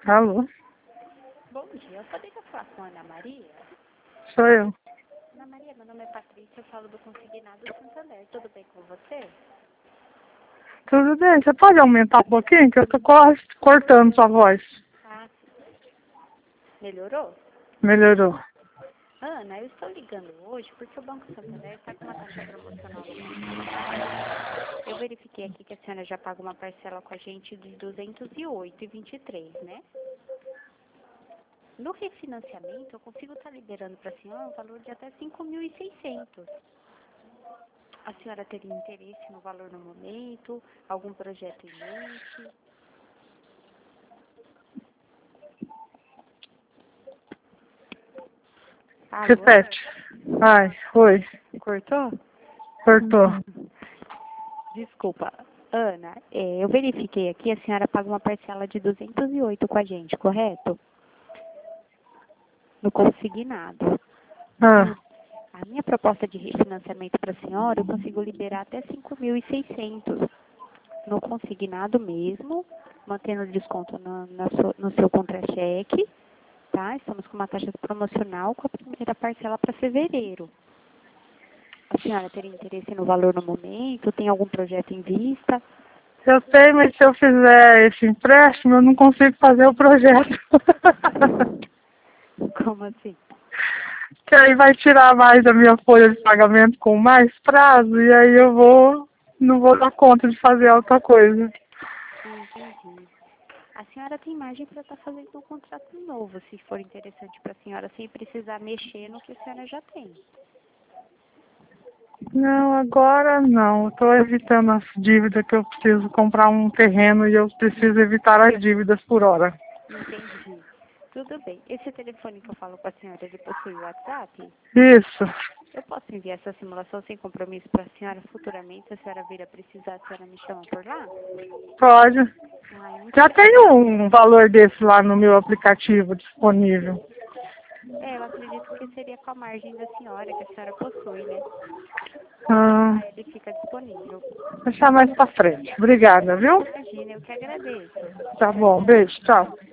Alô? Bom dia, eu poderia falar com a Ana Maria? Sou eu. Ana Maria, meu nome é Patrícia, eu falo do Consignado Santander. Tudo bem com você? Tudo bem, você pode aumentar um pouquinho? Que eu tô cortando sua voz. Ah, melhorou? Melhorou. Ana, eu estou ligando hoje porque o Banco Santander está com uma taxa promocional no consignado. Eu verifiquei aqui que a senhora já paga uma parcela com a gente de R$ 208,23, né? No refinanciamento, eu consigo estar liberando para a senhora um valor de até R$ 5.600. A senhora teria interesse no valor no momento? Algum projeto em mente? Alô? Repete. Ai, oi. Cortou? Cortou. Desculpa. Ana, eu verifiquei aqui, a senhora paga uma parcela de 208 com a gente, correto? No consignado. Ah, A minha proposta de refinanciamento para a senhora, eu consigo liberar até 5.600 no consignado mesmo, mantendo o desconto no seu contra-cheque, tá? Estamos com uma taxa promocional com a primeira parcela para fevereiro. A senhora teria interesse no valor no momento? Tem algum projeto em vista? eu sei, mas se eu fizer esse empréstimo, eu não consigo fazer o projeto. Como assim? Que aí vai tirar mais a minha folha de pagamento com mais prazo, e aí não vou dar conta de fazer outra coisa. Entendi. A senhora tem margem para estar fazendo um contrato novo, se for interessante para a senhora, sem precisar mexer no que a senhora já tem. Não, agora não. Estou evitando as dívidas que eu preciso comprar um terreno e eu preciso evitar as dívidas por hora. Entendi. Tudo bem. Esse telefone que eu falo com a senhora, ele possui o WhatsApp? Isso. Eu posso enviar essa simulação sem compromisso para a senhora futuramente, se a senhora vir a precisar, a senhora me chama por lá? Pode. Ai, muito Já tem obrigada. um valor desse lá no meu aplicativo disponível. Eu acredito que seria com a margem da senhora, que a senhora possui, né? Pode Ah, deixar, ele fica disponível. deixar mais pra frente. Obrigada, viu? Imagina, eu que agradeço. Tá bom, beijo, tchau.